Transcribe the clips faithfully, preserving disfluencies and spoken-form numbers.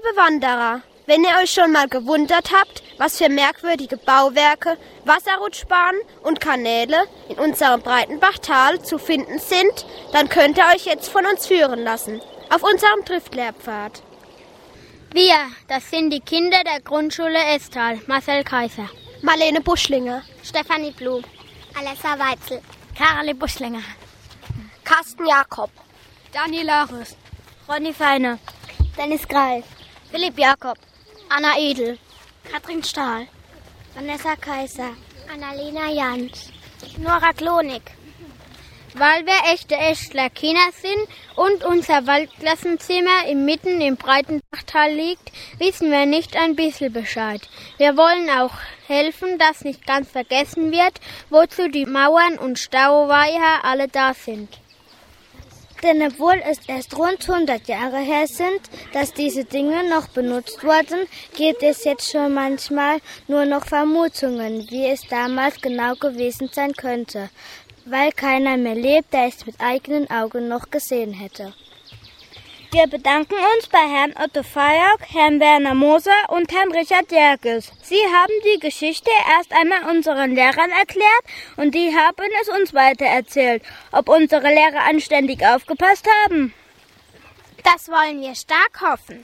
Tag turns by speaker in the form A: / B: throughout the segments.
A: Liebe Wanderer, wenn ihr euch schon mal gewundert habt, was für merkwürdige Bauwerke, Wasserrutschbahnen und Kanäle in unserem Breitenbachtal zu finden sind, dann könnt ihr euch jetzt von uns führen lassen, auf unserem Triftlehrpfad.
B: Wir, das sind die Kinder der Grundschule Estal, Marcel Kaiser,
A: Marlene Buschlinger,
C: Stefanie Blum, Alessa Weitzel,
B: Karli Buschlinger,
A: Carsten Jakob,
B: Daniel Lares,
C: Ronny Feine,
B: Dennis Greif,
C: Philipp Jakob,
B: Anna Edel,
C: Katrin Stahl,
B: Vanessa Kaiser,
C: Annalena Jans, Nora Klonig.
B: Weil wir echte Estler Kinder sind und unser Waldklassenzimmer mitten im Breitenbachtal liegt, wissen wir nicht ein bisschen Bescheid. Wir wollen auch helfen, dass nicht ganz vergessen wird, wozu die Mauern und Stauweiher alle da sind.
D: Denn obwohl es erst rund hundert Jahre her sind, dass diese Dinge noch benutzt wurden, gibt es jetzt schon manchmal nur noch Vermutungen, wie es damals genau gewesen sein könnte, weil keiner mehr lebt, der es mit eigenen Augen noch gesehen hätte.
E: Wir bedanken uns bei Herrn Otto Fayok, Herrn Werner Moser und Herrn Richard Jerkes. Sie haben die Geschichte erst einmal unseren Lehrern erklärt und die haben es uns weitererzählt. Ob unsere Lehrer anständig aufgepasst haben?
C: Das wollen wir stark hoffen.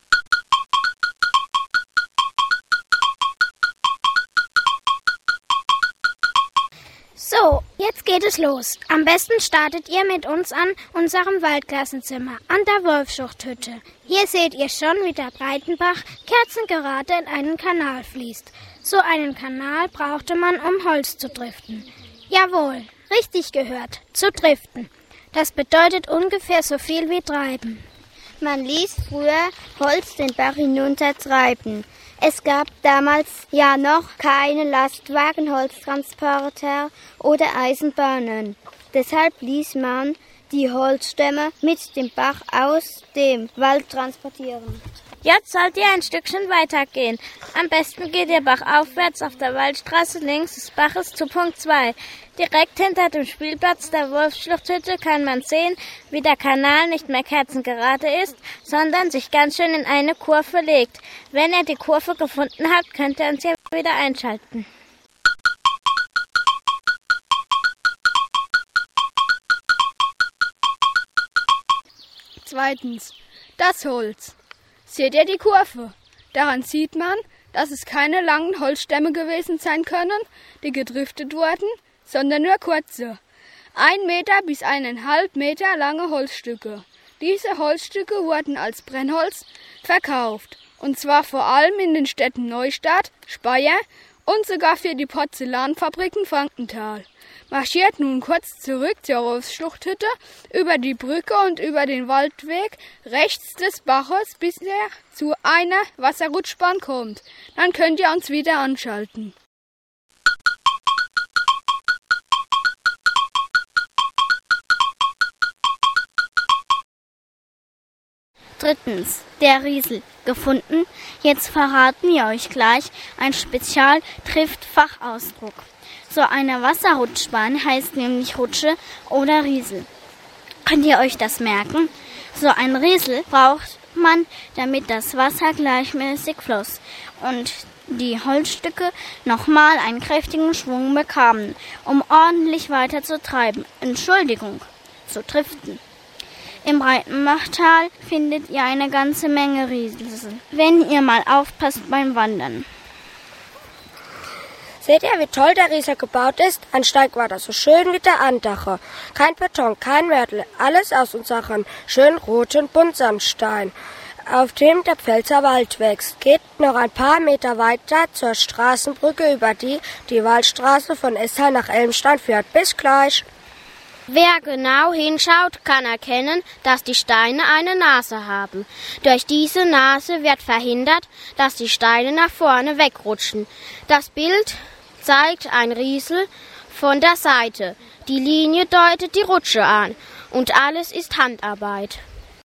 C: So, jetzt geht es los. Am besten startet ihr mit uns an unserem Waldklassenzimmer an der Wolfschuchthütte. Hier seht ihr schon, wie der Breitenbach kerzengerade in einen Kanal fließt. So einen Kanal brauchte man, um Holz zu driften. Jawohl, richtig gehört, zu driften. Das bedeutet ungefähr so viel wie treiben.
D: Man ließ früher Holz den Bach hinuntertreiben. Es gab damals ja noch keine Lastwagen, Holztransporter oder Eisenbahnen. Deshalb ließ man die Holzstämme mit dem Bach aus dem Wald transportieren.
E: Jetzt sollt ihr ein Stückchen weitergehen. Am besten geht ihr bachaufwärts auf der Waldstraße links des Baches zu Punkt zwei. Direkt hinter dem Spielplatz der Wolfsschluchthütte kann man sehen, wie der Kanal nicht mehr kerzengerade ist, sondern sich ganz schön in eine Kurve legt. Wenn ihr die Kurve gefunden habt, könnt ihr uns hier wieder einschalten.
F: Zweitens, das Holz. Seht ihr die Kurve? Daran sieht man, dass es keine langen Holzstämme gewesen sein können, die gedriftet wurden, sondern nur kurze, ein Meter bis eineinhalb Meter lange Holzstücke. Diese Holzstücke wurden als Brennholz verkauft, und zwar vor allem in den Städten Neustadt, Speyer und sogar für die Porzellanfabriken Frankenthal. Marschiert nun kurz zurück zur Wolfsschluchthütte, über die Brücke und über den Waldweg rechts des Baches, bis ihr zu einer Wasserrutschbahn kommt. Dann könnt ihr uns wieder anschalten.
D: Drittens, der Riesel. Gefunden. Jetzt verraten wir euch gleich ein Spezial-Trift-Fachausdruck. So eine Wasserrutschbahn heißt nämlich Rutsche oder Riesel. Könnt ihr euch das merken? So ein Riesel braucht man, damit das Wasser gleichmäßig floss und die Holzstücke nochmal einen kräftigen Schwung bekamen, um ordentlich weiter zu treiben. Entschuldigung, zu driften. Im Breitenbachtal findet ihr eine ganze Menge Riesel, wenn ihr mal aufpasst beim Wandern.
A: Seht ihr, wie toll der Riesel gebaut ist? Ein Steigwader, so schön wie der Andache. Kein Beton, kein Mörtel, alles aus unserem schönen roten Buntsandstein, auf dem der Pfälzer Wald wächst. Geht noch ein paar Meter weiter zur Straßenbrücke, über die die Waldstraße von Estal nach Elmstein führt. Bis gleich.
C: Wer genau hinschaut, kann erkennen, dass die Steine eine Nase haben. Durch diese Nase wird verhindert, dass die Steine nach vorne wegrutschen. Das Bild zeigt ein Riesel von der Seite. Die Linie deutet die Rutsche an und alles ist Handarbeit.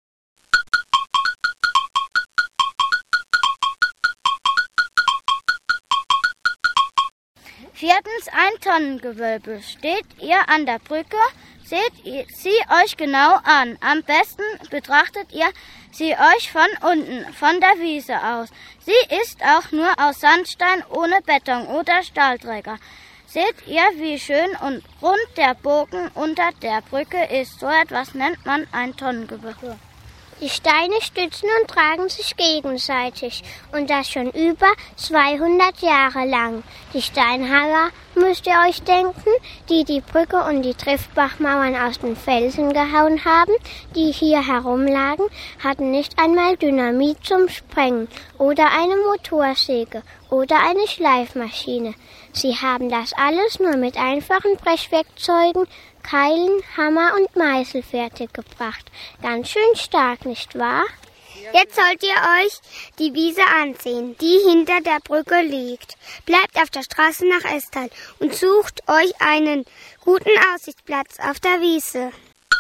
D: Viertens, ein Tonnengewölbe. Steht ihr an der Brücke, seht ihr sie euch genau an. Am besten betrachtet ihr sie euch von unten, von der Wiese aus. Sie ist auch nur aus Sandstein ohne Beton oder Stahlträger. Seht ihr, wie schön und rund der Bogen unter der Brücke ist? So etwas nennt man ein Tonnengewirr.
C: Die Steine stützen und tragen sich gegenseitig und das schon über zweihundert Jahre lang. Die Steinhauer, müsst ihr euch denken, die die Brücke und die Triftbachmauern aus den Felsen gehauen haben, die hier herumlagen, hatten nicht einmal Dynamit zum Sprengen oder eine Motorsäge oder eine Schleifmaschine. Sie haben das alles nur mit einfachen Brechwerkzeugen, Keilen, Hammer und Meißel fertiggebracht. Ganz schön stark, nicht wahr?
G: Jetzt sollt ihr euch die Wiese ansehen, die hinter der Brücke liegt. Bleibt auf der Straße nach Estal und sucht euch einen guten Aussichtsplatz auf der Wiese.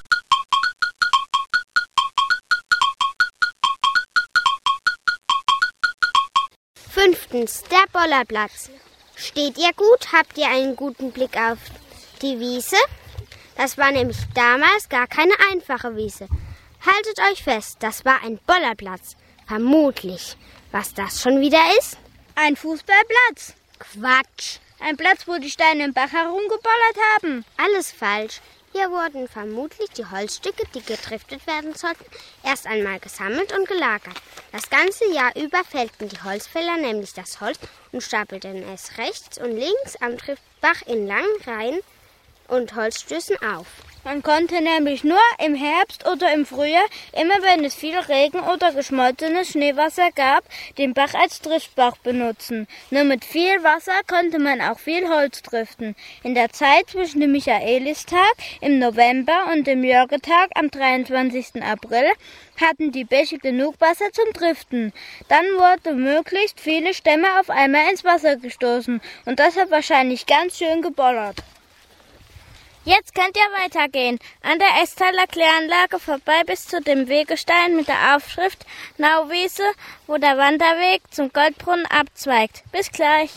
G: Fünftens, der Bollerplatz. Steht ihr gut? Habt ihr einen guten Blick auf die Wiese? Das war nämlich damals gar keine einfache Wiese. Haltet euch fest, das war ein Bollerplatz. Vermutlich. Was das schon wieder ist?
E: Ein Fußballplatz.
G: Quatsch.
E: Ein Platz, wo die Steine im Bach herumgebollert haben.
G: Alles falsch. Hier wurden vermutlich die Holzstücke, die getriftet werden sollten, erst einmal gesammelt und gelagert. Das ganze Jahr über fällten die Holzfäller nämlich das Holz und stapelten es rechts und links am Triftbach in langen Reihen und Holzstößen auf.
E: Man konnte nämlich nur im Herbst oder im Frühjahr, immer wenn es viel Regen oder geschmolzenes Schneewasser gab, den Bach als Triftbach benutzen. Nur mit viel Wasser konnte man auch viel Holz triften. In der Zeit zwischen dem Michaelistag im November und dem Jörgetag am dreiundzwanzigsten April hatten die Bäche genug Wasser zum Triften. Dann wurden möglichst viele Stämme auf einmal ins Wasser gestoßen und das hat wahrscheinlich ganz schön gebollert. Jetzt könnt ihr weitergehen, an der Estaler Kläranlage vorbei bis zu dem Wegestein mit der Aufschrift Nauwiese, wo der Wanderweg zum Goldbrunnen abzweigt. Bis gleich.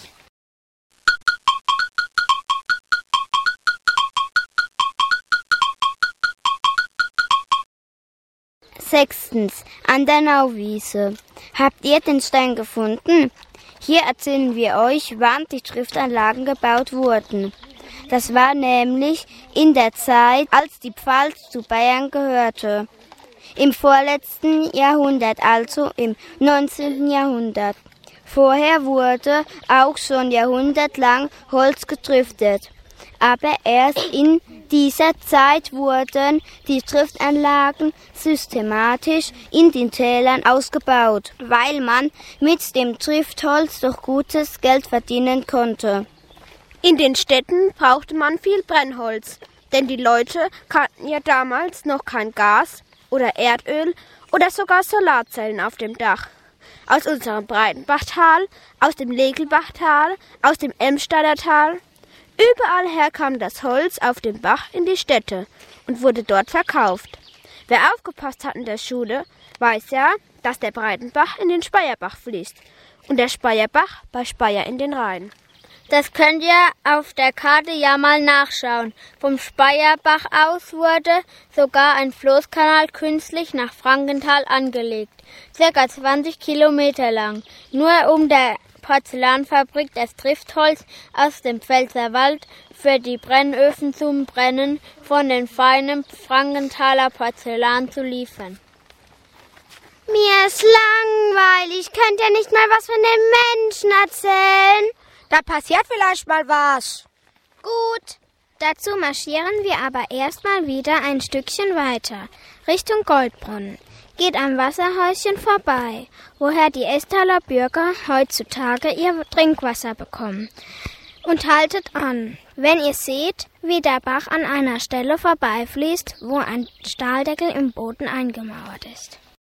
G: Sechstens, an der Nauwiese. Habt ihr den Stein gefunden? Hier erzählen wir euch, wann die Triftanlagen gebaut wurden. Das war nämlich in der Zeit, als die Pfalz zu Bayern gehörte. Im vorletzten Jahrhundert, also im neunzehnten Jahrhundert. Vorher wurde auch schon jahrhundertlang Holz getriftet. Aber erst in dieser Zeit wurden die Triftanlagen systematisch in den Tälern ausgebaut, weil man mit dem Triftholz doch gutes Geld verdienen konnte.
A: In den Städten brauchte man viel Brennholz, denn die Leute kannten ja damals noch kein Gas oder Erdöl oder sogar Solarzellen auf dem Dach. Aus unserem Breitenbachtal, aus dem Legelbachtal, aus dem Emstader Tal, überall her kam das Holz auf dem Bach in die Städte und wurde dort verkauft. Wer aufgepasst hat in der Schule, weiß ja, dass der Breitenbach in den Speyerbach fließt und der Speyerbach bei Speyer in den Rhein.
B: Das könnt ihr auf der Karte ja mal nachschauen. Vom Speyerbach aus wurde sogar ein Floßkanal künstlich nach Frankenthal angelegt, circa zwanzig Kilometer lang, nur um der Porzellanfabrik das Triftholz aus dem Pfälzerwald für die Brennöfen zum Brennen von den feinen Frankenthaler Porzellan zu liefern.
G: Mir ist langweilig, könnt ihr nicht mal was von den Menschen erzählen?
A: Da passiert vielleicht mal was.
C: Gut. Dazu marschieren wir aber erstmal wieder ein Stückchen weiter, Richtung Goldbrunnen. Geht am Wasserhäuschen vorbei, woher die Estaler Bürger heutzutage ihr Trinkwasser bekommen. Und haltet an, wenn ihr seht, wie der Bach an einer Stelle vorbeifließt, wo ein Stahldeckel im Boden eingemauert ist.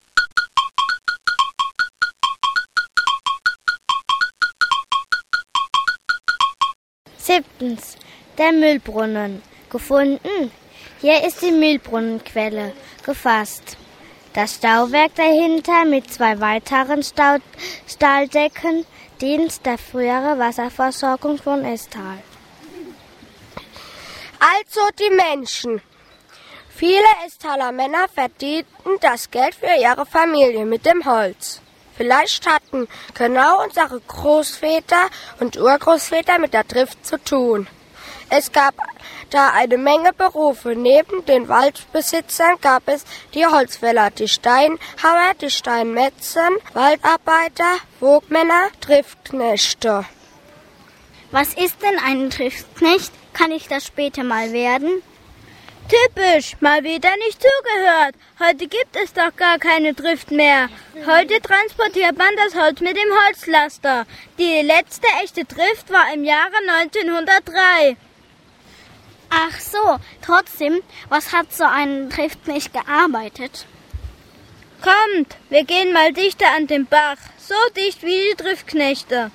D: Siebtens, der Mühlbrunnen. Gefunden? Hier ist die Mühlbrunnenquelle gefasst. Das Stauwerk dahinter mit zwei weiteren Stau- Stahldecken dient der früheren Wasserversorgung von Estal.
A: Also die Menschen. Viele Estaler Männer verdienten das Geld für ihre Familie mit dem Holz. Vielleicht hatten genau unsere Großväter und Urgroßväter mit der Trift zu tun. Es gab da eine Menge Berufe. Neben den Waldbesitzern gab es die Holzfäller, die Steinhauer, die Steinmetzen, Waldarbeiter, Wogmänner, Triftknechte.
D: Was ist denn ein Triftknecht? Kann ich das später mal werden?
E: Typisch, mal wieder nicht zugehört. Heute gibt es doch gar keine Trift mehr. Heute transportiert man das Holz mit dem Holzlaster. Die letzte echte Trift war im Jahre neunzehnhundertdrei.
D: Ach so, trotzdem, was hat so ein Triftknecht gearbeitet?
E: Kommt, wir gehen mal dichter an den Bach, so dicht wie die Triftknechte.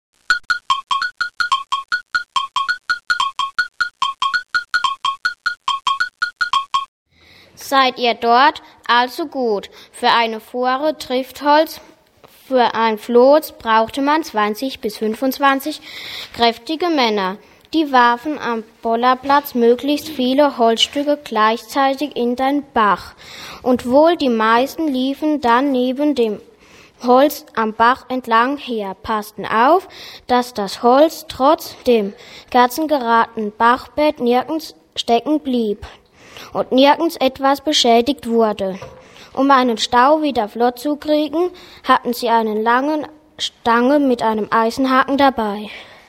H: Seid ihr dort? Also gut. Für eine Fuhre Triftholz, für ein Floß brauchte man zwanzig bis fünfundzwanzig kräftige Männer. Die warfen am Bollerplatz möglichst viele Holzstücke gleichzeitig in den Bach. Und wohl die meisten liefen dann neben dem Holz am Bach entlang her, passten auf, dass das Holz trotz dem kerzengeradenen Bachbett nirgends stecken blieb und nirgends etwas beschädigt wurde. Um einen Stau wieder flott zu kriegen, hatten sie eine lange Stange mit einem Eisenhaken dabei.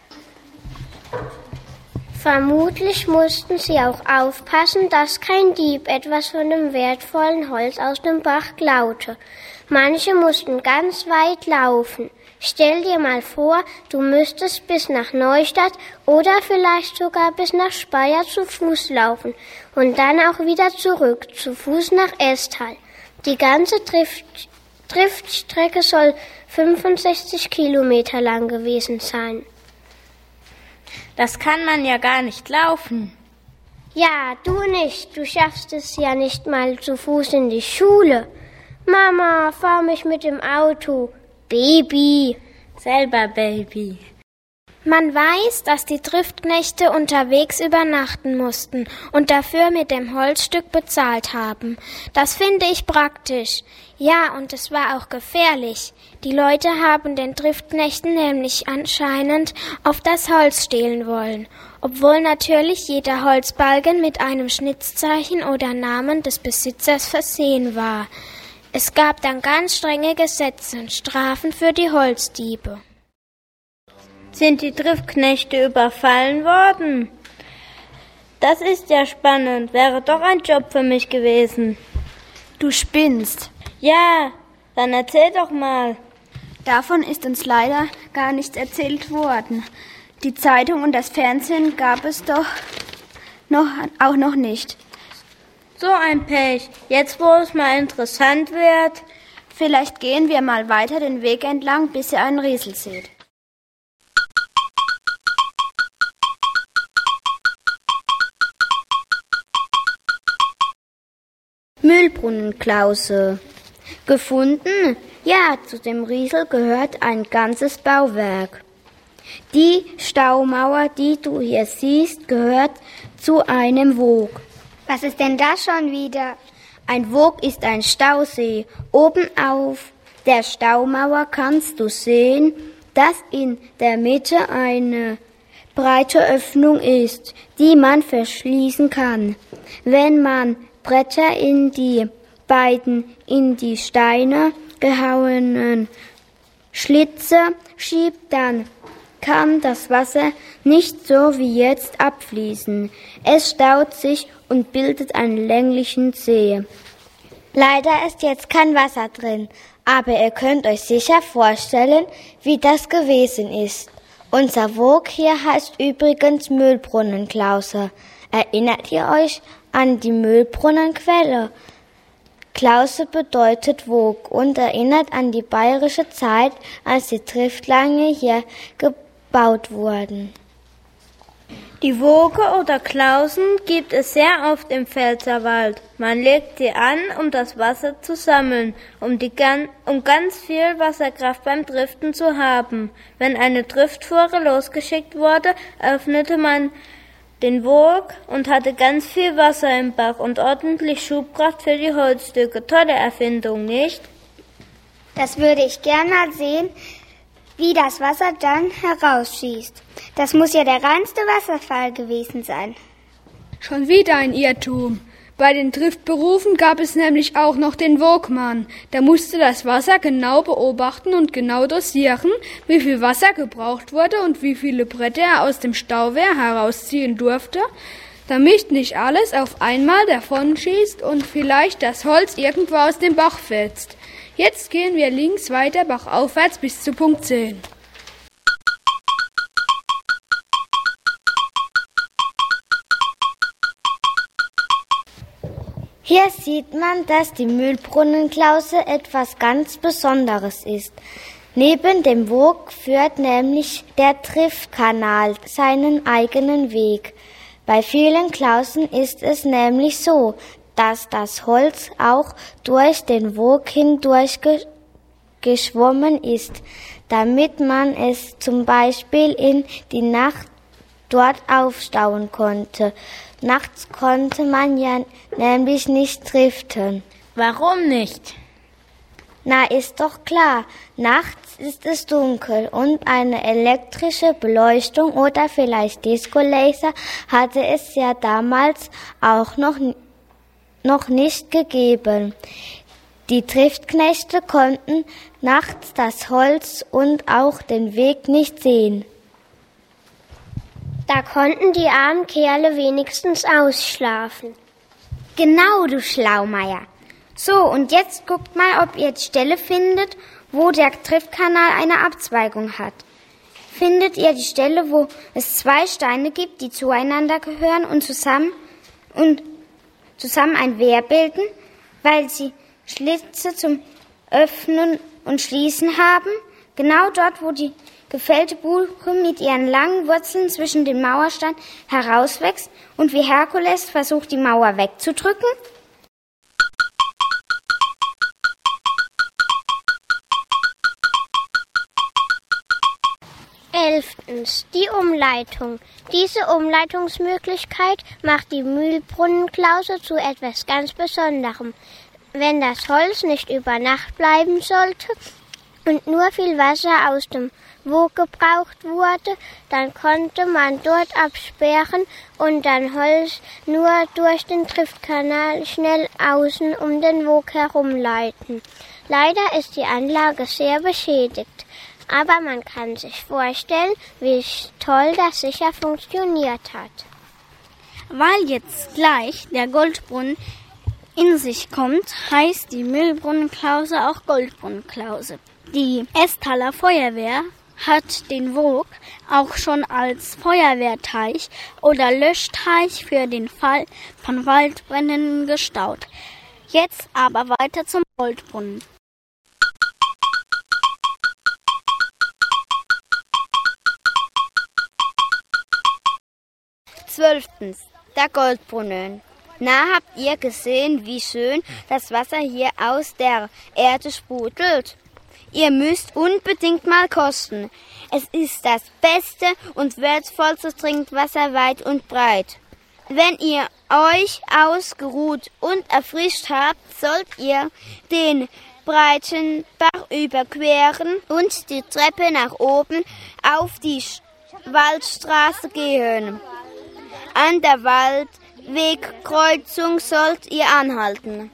C: Vermutlich mussten sie auch aufpassen, dass kein Dieb etwas von dem wertvollen Holz aus dem Bach klaute. Manche mussten ganz weit laufen. Stell dir mal vor, du müsstest bis nach Neustadt oder vielleicht sogar bis nach Speyer zu Fuß laufen und dann auch wieder zurück, zu Fuß nach Esthal. Die ganze Trift, Triftstrecke soll fünfundsechzig Kilometer lang gewesen sein.
E: Das kann man ja gar nicht laufen.
C: Ja, du nicht. Du schaffst es ja nicht mal zu Fuß in die Schule. Mama, fahr mich mit dem Auto. Baby.
E: Selber Baby.
C: Man weiß, dass die Triftknechte unterwegs übernachten mussten und dafür mit dem Holzstück bezahlt haben. Das finde ich praktisch. Ja, und es war auch gefährlich. Die Leute haben den Triftknechten nämlich anscheinend auf das Holz stehlen wollen, obwohl natürlich jeder Holzbalken mit einem Schnitzzeichen oder Namen des Besitzers versehen war. Es gab dann ganz strenge Gesetze und Strafen für die Holzdiebe.
E: Sind die Triftknechte überfallen worden? Das ist ja spannend, wäre doch ein Job für mich gewesen.
G: Du spinnst.
E: Ja, dann erzähl doch mal.
G: Davon ist uns leider gar nichts erzählt worden. Die Zeitung und das Fernsehen gab es doch noch, auch noch nicht.
E: So ein Pech. Jetzt, wo es mal interessant wird.
G: Vielleicht gehen wir mal weiter den Weg entlang, bis ihr einen Riesel seht. Mühlbrunnenklause. Gefunden? Ja, zu dem Riesel gehört ein ganzes Bauwerk. Die Staumauer, die du hier siehst, gehört zu einem Wog.
C: Was ist denn das schon wieder?
G: Ein Wog ist ein Stausee. Oben auf der Staumauer kannst du sehen, dass in der Mitte eine breite Öffnung ist, die man verschließen kann. Wenn man Bretter in die beiden in die Steine gehauenen Schlitze schiebt, dann kann das Wasser nicht so wie jetzt abfließen. Es staut sich und bildet einen länglichen See.
C: Leider ist jetzt kein Wasser drin, aber ihr könnt euch sicher vorstellen, wie das gewesen ist. Unser Wog hier heißt übrigens Mühlbrunnenklause. Erinnert ihr euch an die Mühlbrunnenquelle? Klause bedeutet Wog und erinnert an die bayerische Zeit, als die Triftlange hier gebaut wurden.
E: Die Woge oder Klausen gibt es sehr oft im Pfälzerwald. Man legt sie an, um das Wasser zu sammeln, um, die, um ganz viel Wasserkraft beim Driften zu haben. Wenn eine Driftfuhre losgeschickt wurde, öffnete man den Wog und hatte ganz viel Wasser im Bach und ordentlich Schubkraft für die Holzstücke. Tolle Erfindung, nicht?
C: Das würde ich gern mal sehen, wie das Wasser dann herausschießt. Das muss ja der reinste Wasserfall gewesen sein.
F: Schon wieder ein Irrtum. Bei den Triftberufen gab es nämlich auch noch den Wogmann. Der musste das Wasser genau beobachten und genau dosieren, wie viel Wasser gebraucht wurde und wie viele Bretter er aus dem Stauwehr herausziehen durfte, damit nicht alles auf einmal davonschießt und vielleicht das Holz irgendwo aus dem Bach fetzt. Jetzt gehen wir links weiter bachaufwärts bis zu Punkt zehn.
G: Hier sieht man, dass die Mühlbrunnenklause etwas ganz Besonderes ist. Neben dem Wog führt nämlich der Triftkanal seinen eigenen Weg. Bei vielen Klausen ist es nämlich so, dass das Holz auch durch den Wog hindurch ge- geschwommen ist, damit man es zum Beispiel in die Nacht dort aufstauen konnte. Nachts konnte man ja nämlich nicht triften.
E: Warum nicht?
G: Na, ist doch klar. Nachts ist es dunkel und eine elektrische Beleuchtung oder vielleicht Disco-Laser hatte es ja damals auch noch, noch nicht gegeben. Die Triftknechte konnten nachts das Holz und auch den Weg nicht sehen.
C: Da konnten die armen Kerle wenigstens ausschlafen.
G: Genau, du Schlaumeier. So, und jetzt guckt mal, ob ihr die Stelle findet, wo der Triftkanal eine Abzweigung hat. Findet ihr die Stelle, wo es zwei Steine gibt, die zueinander gehören und zusammen, und zusammen ein Wehr bilden, weil sie Schlitze zum Öffnen und Schließen haben? Genau dort, wo die gefällte Buche mit ihren langen Wurzeln zwischen den Mauersteinen herauswächst und wie Herkules versucht, die Mauer wegzudrücken?
C: Elftens. Die Umleitung. Diese Umleitungsmöglichkeit macht die Mühlbrunnenklause zu etwas ganz Besonderem. Wenn das Holz nicht über Nacht bleiben sollte und nur viel Wasser aus dem Wog gebraucht wurde, dann konnte man dort absperren und dann Holz nur durch den Triftkanal schnell außen um den Wog herumleiten. Leider ist die Anlage sehr beschädigt, aber man kann sich vorstellen, wie toll das sicher funktioniert hat.
D: Weil jetzt gleich der Goldbrunnen in sich kommt, heißt die Mühlbrunnenklause auch Goldbrunnenklause. Die Estaler Feuerwehr hat den Wog auch schon als Feuerwehrteich oder Löschteich für den Fall von Waldbränden gestaut. Jetzt aber weiter zum Goldbrunnen.
G: Zwölftens. Der Goldbrunnen. Na, habt ihr gesehen, wie schön das Wasser hier aus der Erde sprudelt? Ihr müsst unbedingt mal kosten. Es ist das beste und wertvollste Trinkwasser weit und breit. Wenn ihr euch ausgeruht und erfrischt habt, sollt ihr den breiten Bach überqueren und die Treppe nach oben auf die Waldstraße gehen. An der Waldwegkreuzung sollt ihr anhalten.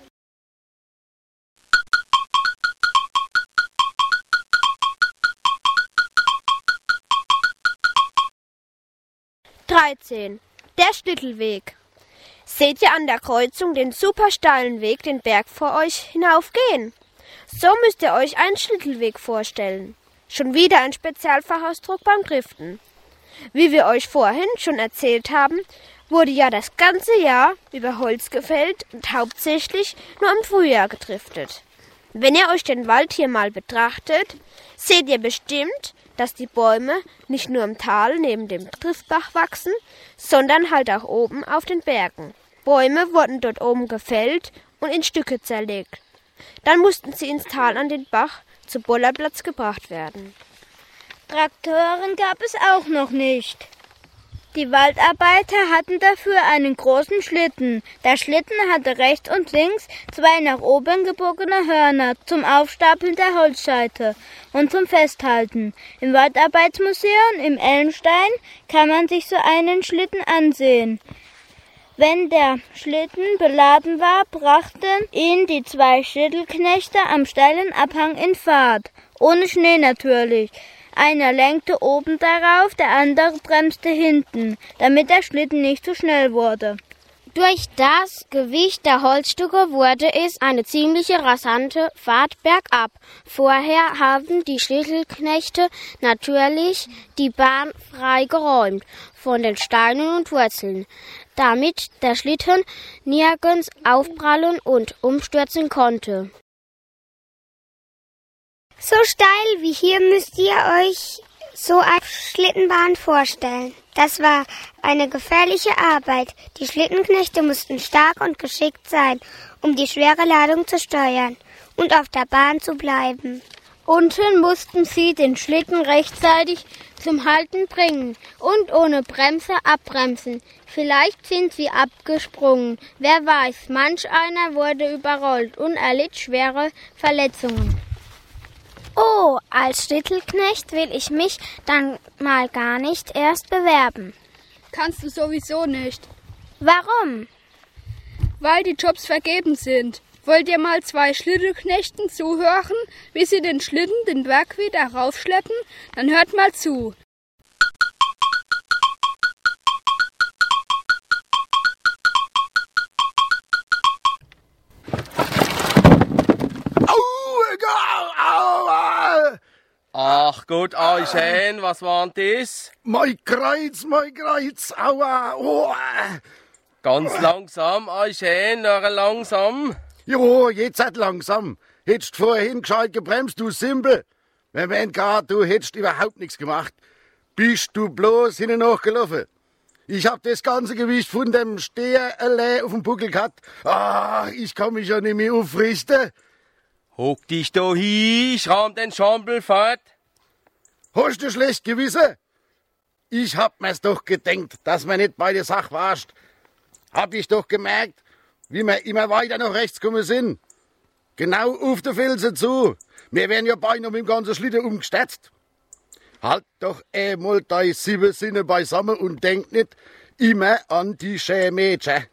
A: dreizehn. Der Schlittelweg. Seht ihr an der Kreuzung den super steilen Weg den Berg vor euch hinaufgehen? So müsst ihr euch einen Schlittelweg vorstellen. Schon wieder ein Spezialfachausdruck beim Driften. Wie wir euch vorhin schon erzählt haben, wurde ja das ganze Jahr über Holz gefällt und hauptsächlich nur im Frühjahr gedriftet. Wenn ihr euch den Wald hier mal betrachtet, seht ihr bestimmt, dass die Bäume nicht nur im Tal neben dem Triftbach wachsen, sondern halt auch oben auf den Bergen. Bäume wurden dort oben gefällt und in Stücke zerlegt. Dann mussten sie ins Tal an den Bach zu Bollerplatz gebracht werden.
E: Traktoren gab es auch noch nicht.
B: Die Waldarbeiter hatten dafür einen großen Schlitten. Der Schlitten hatte rechts und links zwei nach oben gebogene Hörner zum Aufstapeln der Holzscheite und zum Festhalten. Im Waldarbeitsmuseum im Elmstein kann man sich so einen Schlitten ansehen. Wenn der Schlitten beladen war, brachten ihn die zwei Schlittelknechte am steilen Abhang in Fahrt. Ohne Schnee natürlich. Einer lenkte oben darauf, der andere bremste hinten, damit der Schlitten nicht zu schnell wurde.
H: Durch das Gewicht der Holzstücke wurde es eine ziemliche rasante Fahrt bergab. Vorher haben die Schlittelknechte natürlich die Bahn freigeräumt von den Steinen und Wurzeln, damit der Schlitten nirgends aufprallen und umstürzen konnte.
C: So steil wie hier müsst ihr euch so eine Schlittenbahn vorstellen. Das war eine gefährliche Arbeit. Die Schlittenknechte mussten stark und geschickt sein, um die schwere Ladung zu steuern und auf der Bahn zu bleiben.
B: Unten mussten sie den Schlitten rechtzeitig zum Halten bringen und ohne Bremse abbremsen. Vielleicht sind sie abgesprungen. Wer weiß, manch einer wurde überrollt und erlitt schwere Verletzungen.
C: Oh, als Schlittelknecht will ich mich dann mal gar nicht erst bewerben.
F: Kannst du sowieso nicht.
C: Warum?
F: Weil die Jobs vergeben sind. Wollt ihr mal zwei Schlittelknechten zuhören, wie sie den Schlitten den Berg wieder raufschleppen? Dann hört mal zu.
I: Ach Gott, Eichen, was war denn das?
J: Mein Kreuz, mein Kreuz, aua, oh.
I: Ganz langsam, Eichen, noch langsam.
J: Jo, jetzt halt langsam. Hättest vorhin gescheit gebremst, du Simpel. Wenn man gar, du hättest überhaupt nichts gemacht. Bist du bloß hinten nachgelaufen. Ich hab das ganze Gewicht von dem Steher allein auf dem Buckel gehabt. Ach, ich kann mich ja nicht mehr aufrichten.
I: Hock dich da hin, ich rahm den Schambel fort.
J: Hast du schlecht Gewissen? Ich hab mir's doch gedenkt, dass man nicht bei der Sache warst. Hab ich doch gemerkt, wie wir immer weiter nach rechts gekommen sind. Genau auf der Felsen zu. Wir wären ja beinahe mit dem ganzen Schlitten umgestetzt. Halt doch einmal deine sieben Sinne beisammen und denk nicht immer an die schönen Mädchen.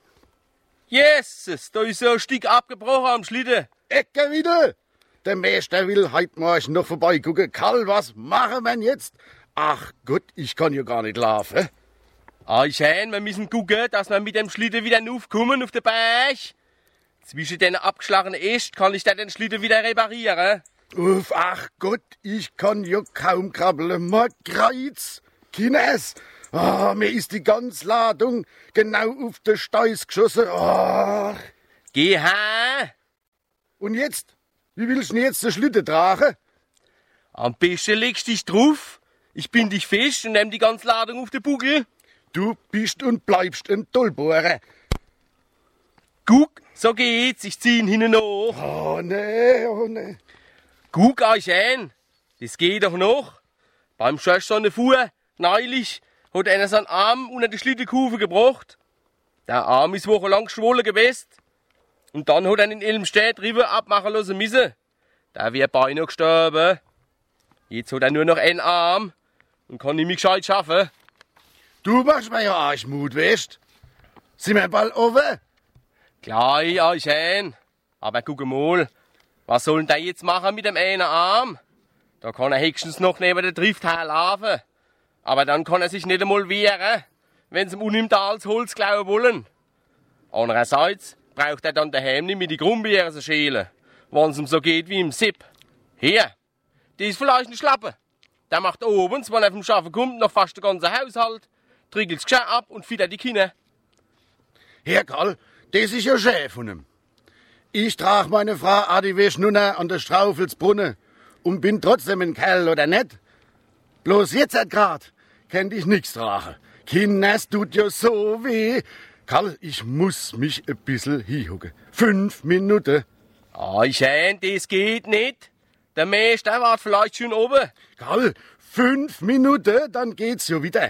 I: Jesus, da ist so ein Stück abgebrochen am Schlitten.
J: Ecke wieder! Der Meister will heute Morgen noch vorbeigucken. Karl, was machen wir jetzt? Ach Gott, ich kann ja gar nicht laufen.
I: Eichen, wir müssen gucken, dass wir mit dem Schlitten wieder aufkommen auf den Berg. Zwischen den abgeschlagenen Ästen kann ich dann den Schlitten wieder reparieren.
J: Uff, ach Gott, ich kann ja kaum krabbeln. Mein Kreuz, Kines. Ah, mir ist die ganze Ladung genau auf den Steiß geschossen. Ach.
I: Geh her.
J: Und jetzt? Wie willst du denn jetzt den Schlitten tragen?
I: Am besten legst du dich drauf. Ich bind dich fest und nehm die ganze Ladung auf den Buckel.
J: Du bist und bleibst ein Tollbohrer.
I: Guck, so geht's. Ich zieh ihn hinten nach.
J: Oh nee, oh nee.
I: Guck euch an. Das geht doch noch. Beim Schösch an der Fuhr, neulich, hat einer seinen Arm unter die Schlittenkufe gebracht. Der Arm ist wochenlang geschwollen gewesen. Und dann hat er in Elmstedt Rive abmachen lassen müssen. Der wäre beinahe gestorben. Jetzt hat er nur noch einen Arm und kann nicht mehr gescheit schaffen.
J: Du machst mir ja Arschmut, weißt? Sind wir bald offen?
I: Gleich, euch ein. Aber guck mal, was soll denn der jetzt machen mit dem einen Arm? Da kann er höchstens noch neben der Drift herlaufen. Aber dann kann er sich nicht einmal wehren, wenn sie ihm unimmt Holz klauen wollen. Andererseits braucht er dann daheim nicht mehr die Grumbeeren zu schälen, wenn es ihm so geht wie im Sipp. Hier, die ist vielleicht ein Schlappe. Der macht abends, wenn er vom Schaffen kommt, noch fast den ganzen Haushalt, trickelt das Geschirr ab und füttert die Kinder.
J: Herr Karl, das ist ja schön von ihm. Ich trage meine Frau Adi Wäsch nun an der Straufelsbrunne und bin trotzdem ein Kerl, oder nicht? Bloß jetzt grad kennt ich nichts tragen. Kinders tut ja so weh. Karl, ich muss mich ein bisschen hinhucken. Fünf Minuten.
I: Eichen, das geht nicht. Der Meister war vielleicht schon oben.
J: Karl, fünf Minuten, dann geht's ja wieder.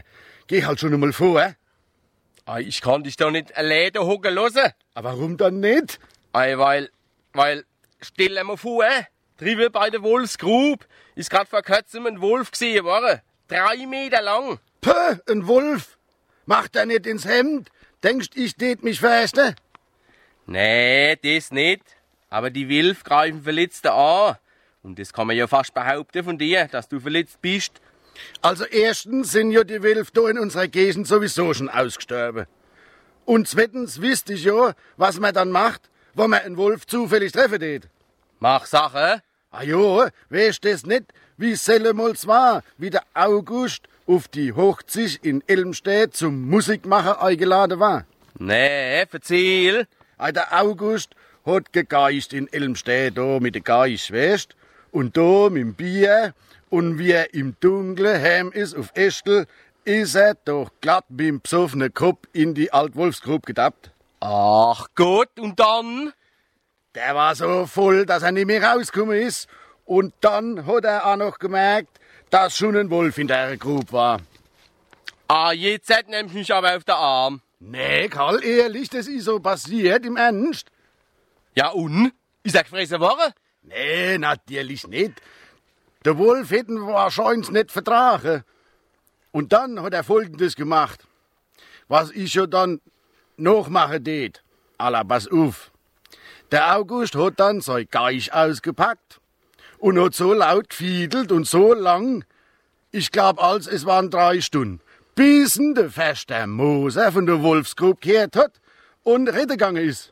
J: geh halt schon einmal vor.
I: Ei, ich kann dich doch nicht alleine hocken lassen.
J: Aber warum dann nicht?
I: Ei, weil, weil, stell dir mal vor, drüben bei der Wolfsgrube ist grad vor kurzem ein Wolf gesehen worden. Drei Meter lang.
J: Puh, ein Wolf. Macht er nicht ins Hemd? Denkst, ich tät mich fürchten?
I: Nee, das nicht. Aber die Wölfe greifen Verletzte an. Und das kann man ja fast behaupten von dir, dass du verletzt bist.
J: Also erstens sind ja die Wölfe da in unserer Gegend sowieso schon ausgestorben. Und zweitens wisst ich ja, was man dann macht, wenn man einen Wolf zufällig treffen tät.
I: Mach Sache.
J: Ah ja, weißt das nicht, wie es sellemals war, wie der August auf die Hochzeit in Elmstedt zum Musikmachen eingeladen war?
I: Nee, erzähl.
J: Ah, der August hat gegeist in Elmstedt da mit der Geist, weißt? Und da mit dem Bier, und wie er im Dunkeln heim ist auf Estel, ist er doch glatt mit dem besoffenen Kopf in die Altwolfsgrube gedappt.
I: Ach Gott, und dann?
J: Der war so voll, dass er nicht mehr rausgekommen ist. Und dann hat er auch noch gemerkt, dass schon ein Wolf in der Grube war.
I: Ah, jetzt nimmt mich aber auf den Arm.
J: Nee, Karl, ehrlich, das ist so passiert, im Ernst.
I: Ja, und? Ist er gefressen worden?
J: Nee, natürlich nicht. Der Wolf hätten wahrscheinlich nicht vertragen. Und dann hat er Folgendes gemacht. Was ich ja dann noch machen tät. Alla, pass auf. Der August hat dann sein Geich ausgepackt und hat so laut gefiedelt und so lang, ich glaub, als es waren drei Stunden, bis ihn der Förster Moser von der Wolfsgrube gehört hat und rettegegangen ist.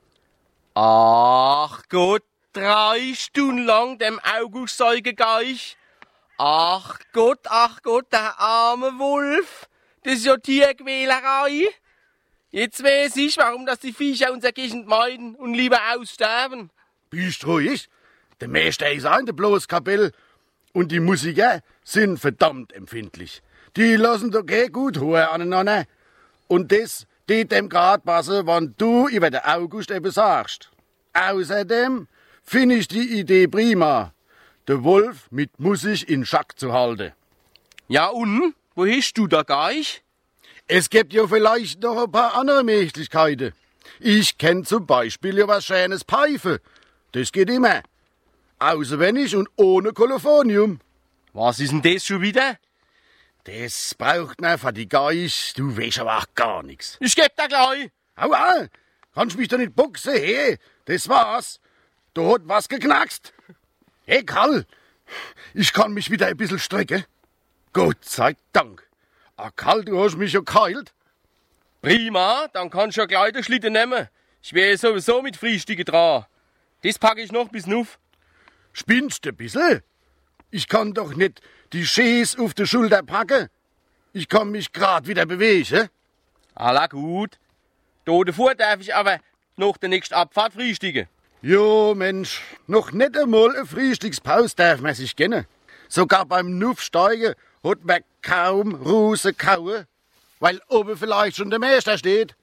I: Ach Gott, drei Stunden lang dem August sei gegeich. Ach Gott, ach Gott, der arme Wolf. Das ist ja Tierquälerei. Jetzt weiß ich, warum das die Viecher unserer Gegend meiden und lieber aussterben.
J: Bist ruhig. Der Meister ist auch in der Bloßkapelle. Und die Musiker sind verdammt empfindlich. Die lassen doch kein gut hören aneinander. Und das tät dem grad passen, wenn du über den August eben sagst. Außerdem finde ich die Idee prima, den Wolf mit Musik in Schach zu halten.
I: Ja und? Wo hast du da Geich?
J: Es gibt ja vielleicht noch ein paar andere Möglichkeiten. Ich kenn zum Beispiel ja was schönes Pfeife. Das geht immer. Auswendig und ohne Kolophonium.
I: Was ist denn das schon wieder?
J: Das braucht man für die Geich. Du weißt aber auch gar nichts.
I: Ich geb da gleich.
J: Aua, kannst mich doch nicht boxen, hey. Das war's. Da hat was geknackst. Hey, Karl, ich kann mich wieder ein bisschen strecken. Gott sei Dank. Ah, Karl, du hast mich ja geheilt.
I: Prima, dann kannst du ja gleich den Schlitten nehmen. Ich wäre sowieso mit Frühstücke dran. Das packe ich noch bis nuf.
J: Spinnst du ein bisschen? Ich kann doch nicht die Schäs auf der Schulter packen. Ich kann mich grad wieder bewegen.
I: Alla gut. Da davor darf ich aber noch der nächste Abfahrt frühstücken.
J: Jo, Mensch, noch nicht einmal eine Frühstückspause darf man sich gönnen. Sogar beim Nuffsteigen hat man kaum Ruse kauen, weil oben vielleicht schon der Meister steht.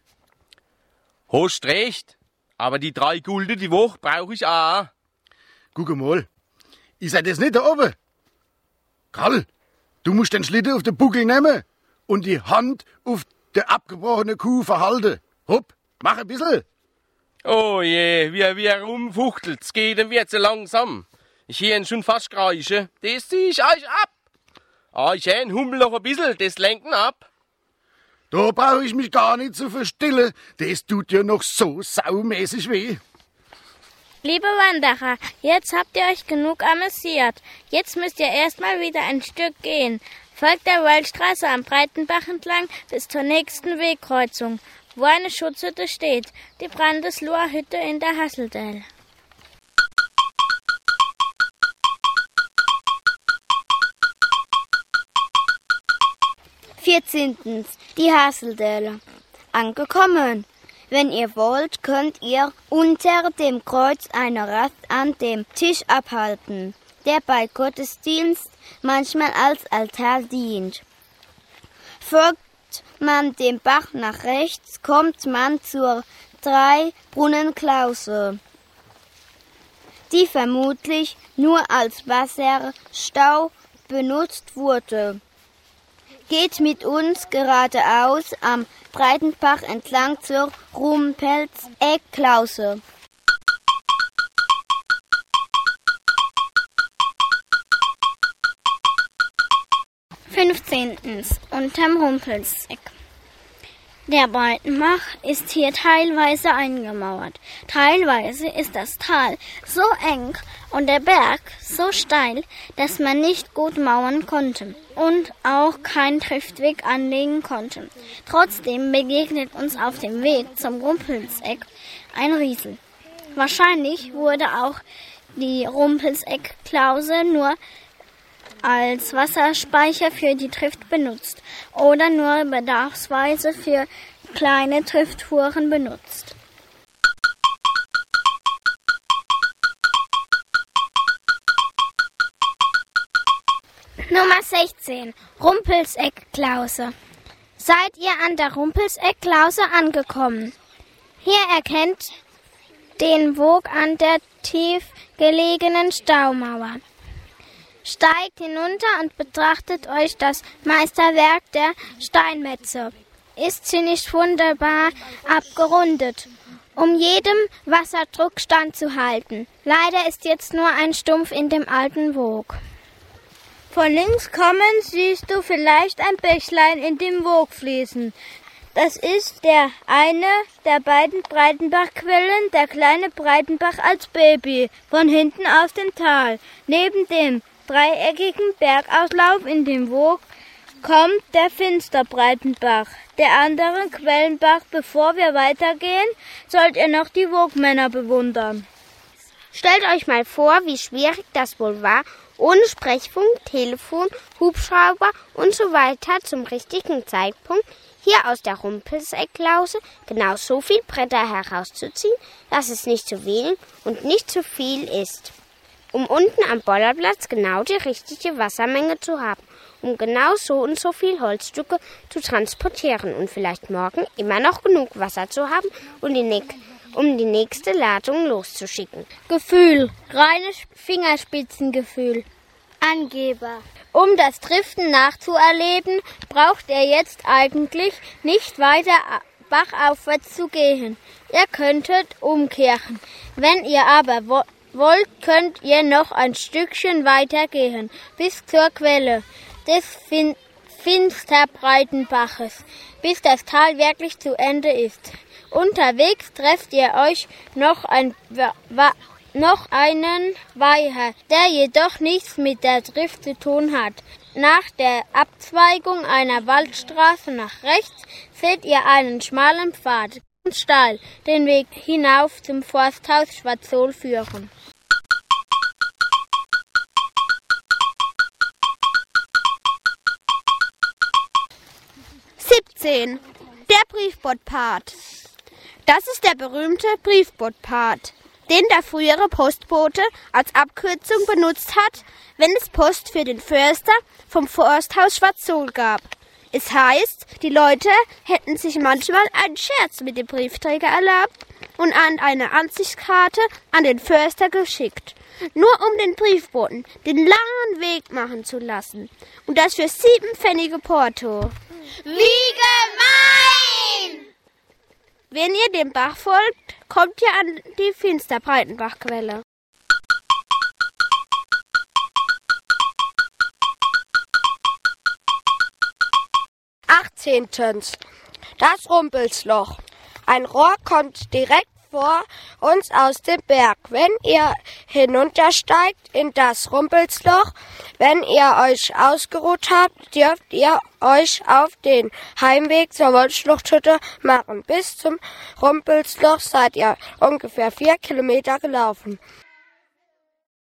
I: Hast recht, aber die drei Gulden die Woche brauche ich auch.
J: Guck mal, ist er das nicht da oben? Karl, du musst den Schlitten auf den Buckel nehmen und die Hand auf der abgebrochene Kuh verhalten. Hopp, mach ein bisschen.
I: Oh je, wie er, wie er rumfuchtelt, es geht ihm wieder zu langsam. Ich hör ihn schon fast kreischen, das zieh ich euch ab. Ah, ich hör ihn humpel noch ein bisschen, das lenken ab.
J: Da brauche ich mich gar nicht zu verstillen, das tut ja noch so saumäßig weh.
E: Liebe Wanderer, jetzt habt ihr euch genug amüsiert. Jetzt müsst ihr erstmal wieder ein Stück gehen. Folgt der Waldstraße am Breitenbach entlang bis zur nächsten Wegkreuzung, wo eine Schutzhütte steht, die Brandesloher Hütte in der Hasseldell.
G: vierzehntens. Die Hasseldelle. Angekommen. Wenn ihr wollt, könnt ihr unter dem Kreuz eine Rast an dem Tisch abhalten, der bei Gottesdienst manchmal als Altar dient. Folgt man dem Bach nach rechts, kommt man zur Drei-Brunnen-Klause, die vermutlich nur als Wasserstau benutzt wurde. Geht mit uns geradeaus am Breitenbach entlang zur Rumpelseck-Klause.
D: fünfzehntens. Unterm Rumpelseck. Der Breitenbach ist hier teilweise eingemauert. Teilweise ist das Tal so eng und der Berg so steil, dass man nicht gut mauern konnte und auch keinen Triftweg anlegen konnte. Trotzdem begegnet uns auf dem Weg zum Rumpelseck ein Riesel. Wahrscheinlich wurde auch die Rumpelseck-Klause nur als Wasserspeicher für die Trift benutzt oder nur bedarfsweise für kleine Trifttouren benutzt.
C: Nummer sechzehn. Rumpelseck-Klause. Seid ihr an der Rumpelseck-Klause angekommen? Hier erkennt den Wog an der tief gelegenen Staumauer. Steigt hinunter und betrachtet euch das Meisterwerk der Steinmetze. Ist sie nicht wunderbar abgerundet, um jedem Wasserdruck standzuhalten. Leider ist jetzt nur ein Stumpf in dem alten Wog.
B: Von links kommend siehst du vielleicht ein Bächlein in dem Wog fließen. Das ist der eine der beiden Breitenbachquellen, der kleine Breitenbach als Baby, von hinten aus dem Tal. Neben dem dreieckigen Bergauslauf in dem Wog kommt der Finsterbreitenbach. Der andere Quellenbach. Bevor wir weitergehen, sollt ihr noch die Wogmänner bewundern.
G: Stellt euch mal vor, wie schwierig das wohl war, ohne Sprechfunk, Telefon, Hubschrauber und so weiter zum richtigen Zeitpunkt hier aus der Rumpelseck-Klause genau so viel Bretter herauszuziehen, dass es nicht zu wenig und nicht zu viel ist. Um unten am Bollerplatz genau die richtige Wassermenge zu haben, um genau so und so viel Holzstücke zu transportieren und vielleicht morgen immer noch genug Wasser zu haben, um die, ne- um die nächste Ladung loszuschicken.
B: Gefühl, reines Fingerspitzengefühl.
C: Angeber.
B: Um das Driften nachzuerleben, braucht ihr jetzt eigentlich nicht weiter bachaufwärts zu gehen. Ihr könntet umkehren. Wenn ihr aber wo- wollt, könnt ihr noch ein Stückchen weitergehen, bis zur Quelle des fin- Finsterbreitenbaches, bis das Tal wirklich zu Ende ist. Unterwegs trefft ihr euch noch, ein, wa- wa- noch einen Weiher, der jedoch nichts mit der Drift zu tun hat. Nach der Abzweigung einer Waldstraße nach rechts seht ihr einen schmalen Pfad, ganz steil, den Weg hinauf zum Forsthaus Schwarzohl führen.
K: siebzehn. Der Briefbootpfad. Das ist der berühmte Briefbootpfad, den der frühere Postbote als Abkürzung benutzt hat, wenn es Post für den Förster vom Forsthaus Schwarzohl gab. Es heißt, die Leute hätten sich manchmal einen Scherz mit dem Briefträger erlaubt und an eine Ansichtskarte an den Förster geschickt, nur um den Briefboten den langen Weg machen zu lassen. Und das für sieben Pfennige Porto.
C: Wie gemein!
K: Wenn ihr dem Bach folgt, kommt ihr an die Finsterbreitenbachquelle.
A: achtzehntens. Das Rumpelsloch. Ein Rohr kommt direkt vor uns aus dem Berg. Wenn ihr hinuntersteigt in das Rumpelsloch, wenn ihr euch ausgeruht habt, dürft ihr euch auf den Heimweg zur Wollschluchthütte machen. Bis zum Rumpelsloch seid ihr ungefähr vier Kilometer gelaufen.